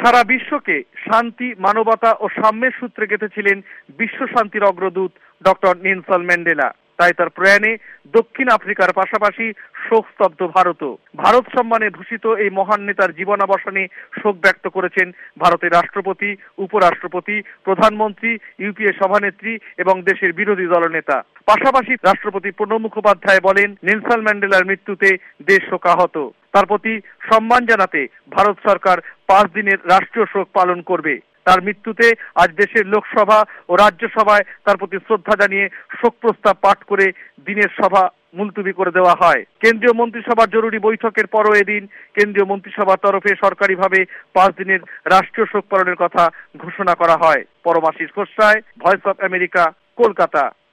সারা বিশ্বকে শান্তি, মানবতা ও সাম্যের সূত্রে গেঁথেছিলেন বিশ্ব শান্তির অগ্রদূত ডক্টর নেলসন ম্যান্ডেলা। তাই তার প্রয়াণে দক্ষিণ আফ্রিকার পাশাপাশি শোকস্তব্ধ ভারতও। ভারত সম্মানে ভূষিত এই মহান নেতার জীবনাবসানে শোক ব্যক্ত করেছেন ভারতের রাষ্ট্রপতি, উপরাষ্ট্রপতি, প্রধানমন্ত্রী, ইউপিএ সভানেত্রী এবং দেশের বিরোধী দলনেতা। পাশাপাশি রাষ্ট্রপতি প্রণব মুখোপাধ্যায় বলেন, নেলসন ম্যান্ডেলার মৃত্যুতে দেশ শোকাহত। তার প্রতি সম্মান জানাতে ভারত সরকার 5 দিনের রাষ্ট্রীয় শোক পালন করবে। তার মৃত্যুতে আজ দেশের লোকসভা ও রাজ্যসভায় তার প্রতি শ্রদ্ধা জানিয়ে শোক প্রস্তাব পাঠ করে দিনের সভা মুলতুবি করে দেওয়া হয়। কেন্দ্রীয় মন্ত্রিসভার জরুরি বৈঠকের পরও এদিন কেন্দ্রীয় মন্ত্রিসভার তরফে সরকারিভাবে 5 দিনের রাষ্ট্রীয় শোক পালনের কথা ঘোষণা করা হয়। Paramashis Khosray, voice of America, Kolkata.